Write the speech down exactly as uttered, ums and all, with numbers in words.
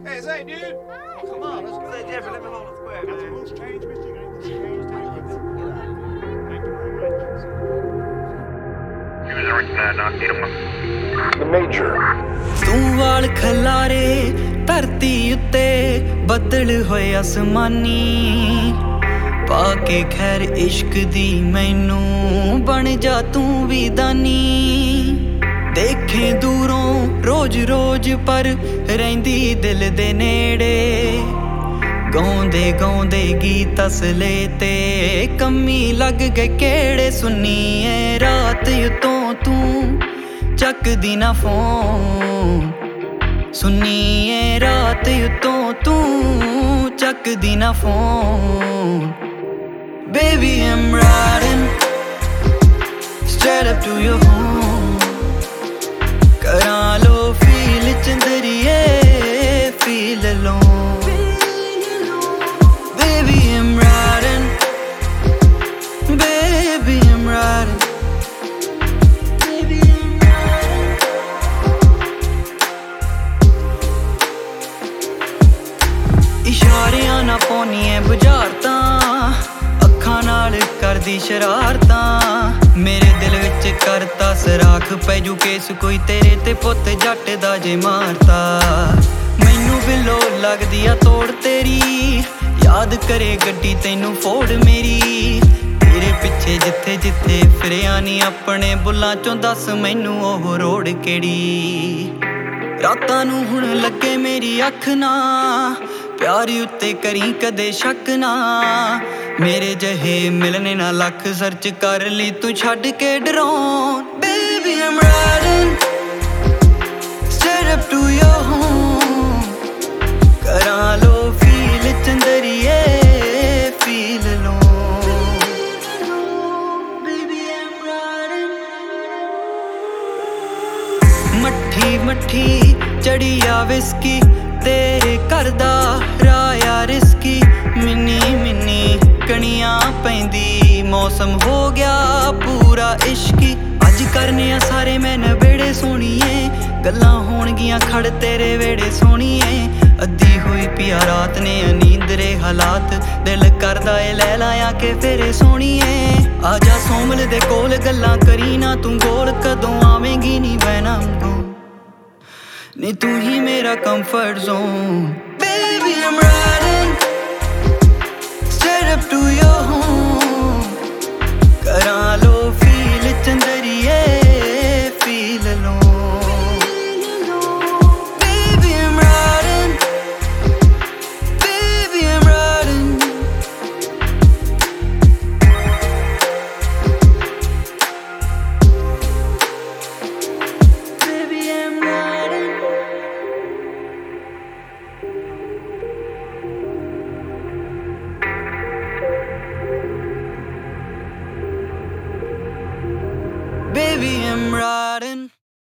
Hey, Zay, dude. Hi. Come on, let's go. Say, Jeffrey, let me hold a square, Got the man. rules changed, mister? You got the rules changed? Get out of here. Thank you very much. The Major. ਤੂੰ ਵਾਲ ਖਲਾਰੇ ਧਰਤੀ ਉੱਤੇ ਬੱਦਲ ਹੋਏ ਅਸਮਾਨੀ ਪਾ ਕੇ ਖੈਰ ਇਸ਼ਕ ਦੀ ਮੈਨੂੰ ਬਣ ਜਾ ਤੂੰ ਵੀ ਦਾਨੀ ਦੇਖੇ ਦੂਰੋਂ ਰੋਜ਼ ਰੋਜ਼ ਪਰ ਰਹਿੰਦੀ ਦਿਲ ਦੇ ਨੇੜੇ ਗਾਉਂਦੇ ਗਾਉਂਦੇ ਗੀਤ ਅਸਲੇ ਤੇ ਕੰਮੀ ਲੱਗ ਗਏ ਕਿਹੜੇ ਸੁਣੀਏ ਰਾਤ ਉਤੋਂ ਤੂੰ ਚੱਕਦੀ ਨਾ ਫੋਨ ਸੁਣੀਏ ਰਾਤ ਉਤੋਂ ਤੂੰ ਚੱਕਦੀ ਨਾ phone Baby, I'm riding straight up to your home ਕਰਾਂ ਲੋ feel ਚੰਦਰੀਏ feel alone Baby, I'm riding Baby, I'm riding ਇਸ਼ਾਰਿਆਂ ਨਾ ਪਾਉਣੀਏ ਬੁਝਾਰਤਾਂ ਅੱਖਾਂ ਨਾਲ ਕਰਦੀ ਸ਼ਰਾਰਤਾਂ ਮੇਰੇ ਦਿਲ ਵਿੱਚ ਕਰਤਾ ਸਰਾਖ ਪੈ ਜੂ ਕੇਸ ਕੋਈ ਤੇਰੇ ਤੇ ਪੁੱਤ ਜੱਟ ਦਾ ਜੇ ਮਾਰਤਾ ਮੈਨੂੰ ਬਿੱਲੋ ਲੱਗਦੀ ਆ ਤੋੜ ਤੇਰੀ ਯਾਦ ਕਰੇ ਗੱਡੀ ਤੈਨੂੰ ਫੋੜ ਮੇਰੀ ਤੇਰੇ ਪਿੱਛੇ ਜਿੱਥੇ ਜਿੱਥੇ ਫਿਰਿਆ ਨੀ ਆਪਣੇ ਬੁੱਲਾਂ ਚੋਂ ਦੱਸ ਮੈਨੂੰ ਉਹ ਰੋੜ ਕਿਹੜੀ ਰਾਤਾਂ ਨੂੰ ਹੁਣ ਲੱਗੇ ਮੇਰੀ ਅੱਖ ਨਾ ਪਿਆਰ ਉੱਤੇ ਕਰੀ ਕਦੇ ਸ਼ੱਕ ਨਾ ਮੇਰੇ ਜਿਹੇ ਮਿਲਣੇ ਨਾ ਲੱਖ ਸਰਚ ਕਰ ਲਈ ਤੂੰ ਛੱਡ ਕੇ ਡਰਾਉਣ Baby, I'm riding straight up to your home ਕਰਾਂ ਲੋ feel ਚੰਦਰੀਏ feel alone Baby, I'm riding ਮੱਠੀ ਮੱਠੀ ਚੜੀ ਆ ਵਿਸਕੀ ਤੇਰੇ ਘਰ ਦਾ ਰਾਇਆ ਰਿਸਕੀ ਮਿੰਨੀ ਮਿੰਨੀ ਕਣੀਆਂ ਪੈਂਦੀ ਮੌਸਮ ਹੋ ਗਿਆ ਪੂਰਾ ਇਸ਼ਕੀ ਅੱਜ ਕਰਨੇ ਆ ਸਾਰੇ ਮੈਂ ਨਵੇੜੇ ਸੋਣੀਏ ਗੱਲਾਂ ਹੋਣਗੀਆਂ ਖੜ ਤੇਰੇ ਵੇੜੇ ਸੋਣੀਏ ਅੱਧੀ ਹੋਈ ਪਿਆ ਰਾਤ ਨੇ ਅਨੀਂਦਰੇ ਹਾਲਾਤ ਦਿਲ ਕਰਦਾ ਏ ਲੈ ਲਾਇਆ ਕਿ ਫੇਰੇ ਸੋਣੀਏ ਆਜਾ ਸੋਮਲ ਦੇ ਕੋਲ ਗੱਲਾਂ ਕਰੀ ਨਾ ਤੂੰ ਗੋਲ ਕਦੋਂ ਆਵੇਂਗੀ ਨੀ ਬਹਿਣਾ ਨੀ ਤੂੰ ਹੀ ਮੇਰਾ comfort zone Baby, I'm riding straight up to your home ਕਰਾਂ ਲੋ feel ਚੰਦਰੀਏ feel alone Baby, I'm riding Baby, I'm riding Baby, I'm riding Baby, I'm riding